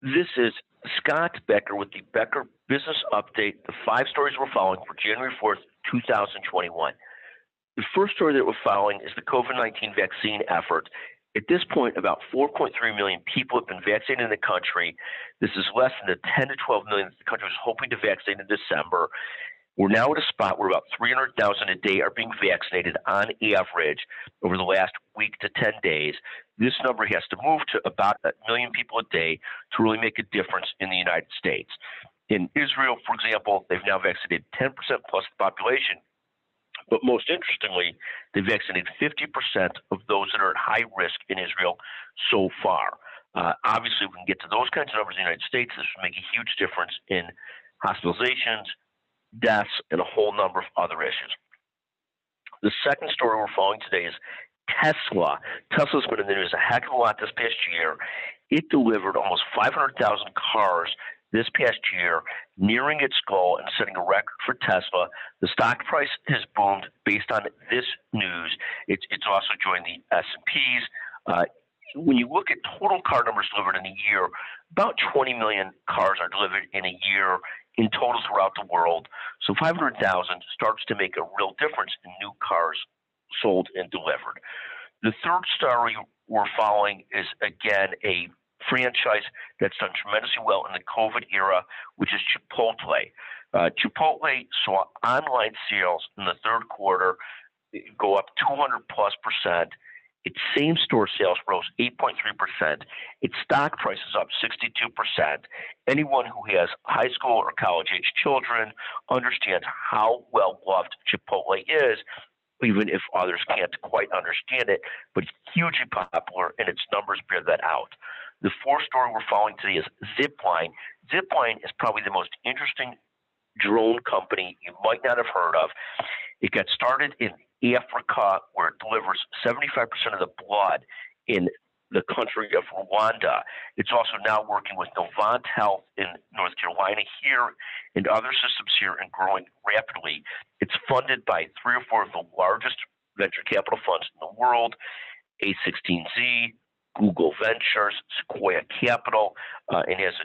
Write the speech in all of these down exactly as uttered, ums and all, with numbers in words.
This is Scott Becker with the Becker Business Update, the five stories we're following for January fourth, two thousand twenty-one. The first story that we're following is the COVID nineteen vaccine effort. At this point, about four point three million people have been vaccinated in the country. This is less than the ten to twelve million that the country was hoping to vaccinate in December. We're now at a spot where about three hundred thousand a day are being vaccinated on average over the last week to ten days. This number has to move to about a million people a day to really make a difference in the United States. In Israel, for example, they've now vaccinated ten percent plus the population. But most interestingly, they vaccinated fifty percent of those that are at high risk in Israel so far. Uh, obviously, if we can get to those kinds of numbers in the United States, this would make a huge difference in hospitalizations, deaths, and a whole number of other issues. The second story we're following today is Tesla. Tesla's been in the news a heck of a lot this past year. It delivered almost five hundred thousand cars this past year, nearing its goal and setting a record for Tesla. The stock price has boomed based on this news. It's, it's also joined the S and Ps. Uh, when you look at total car numbers delivered in a year, about twenty million cars are delivered in a year in total throughout the world. So five hundred thousand starts to make a real difference in new cars sold and delivered. The third story we're following is, again, a franchise that's done tremendously well in the COVID era, which is Chipotle. Uh, Chipotle saw online sales in the third quarter go up two hundred plus percent. Its same-store sales rose eight point three percent. Its stock price is up sixty-two percent. Anyone who has high school or college-age children understands how well-loved Chipotle is, even if others can't quite understand it, but it's hugely popular, and its numbers bear that out. The fourth story we're following today is Zipline. Zipline is probably the most interesting drone company you might not have heard of. It got started in Africa, where it delivers seventy-five percent of the blood in the country of Rwanda. It's also now working with Novant Health in North Carolina here and other systems here and growing rapidly. It's funded by three or four of the largest venture capital funds in the world, A sixteen Z, Google Ventures, Sequoia Capital, uh, and has a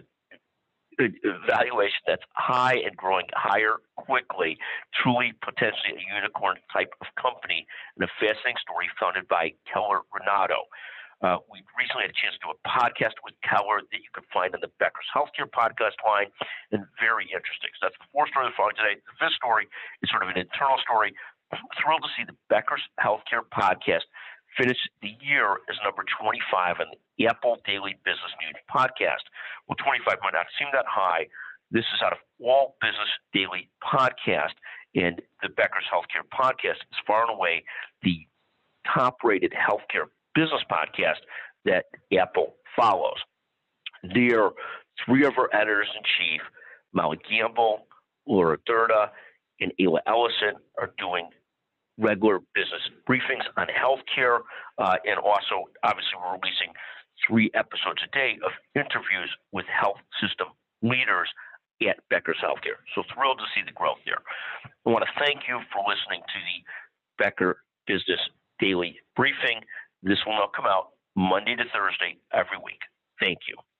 valuation that's high and growing higher quickly, truly potentially a unicorn type of company, and a fascinating story founded by Keller Renato. Uh, we recently had a chance to do a podcast with Keller that you can find on the Becker's Healthcare podcast line, and very interesting. So that's the fourth story we're following today. The fifth story is sort of an internal story. I'm thrilled to see the Becker's Healthcare podcast finish the year as number twenty-five on the Apple Daily Business News podcast. Well, twenty-five might not seem that high. This is out of all Business Daily podcast, and the Becker's Healthcare podcast is far and away the top-rated healthcare business podcast that Apple follows. There, three of our editors-in-chief, Molly Gamble, Laura Durda, and Ayla Ellison, are doing regular business briefings on healthcare, uh, and also, obviously, we're releasing three episodes a day of interviews with health system leaders at Becker's Healthcare. So thrilled to see the growth there. I want to thank you for listening to the Becker Business Daily Briefing. This will now come out Monday to Thursday every week. Thank you.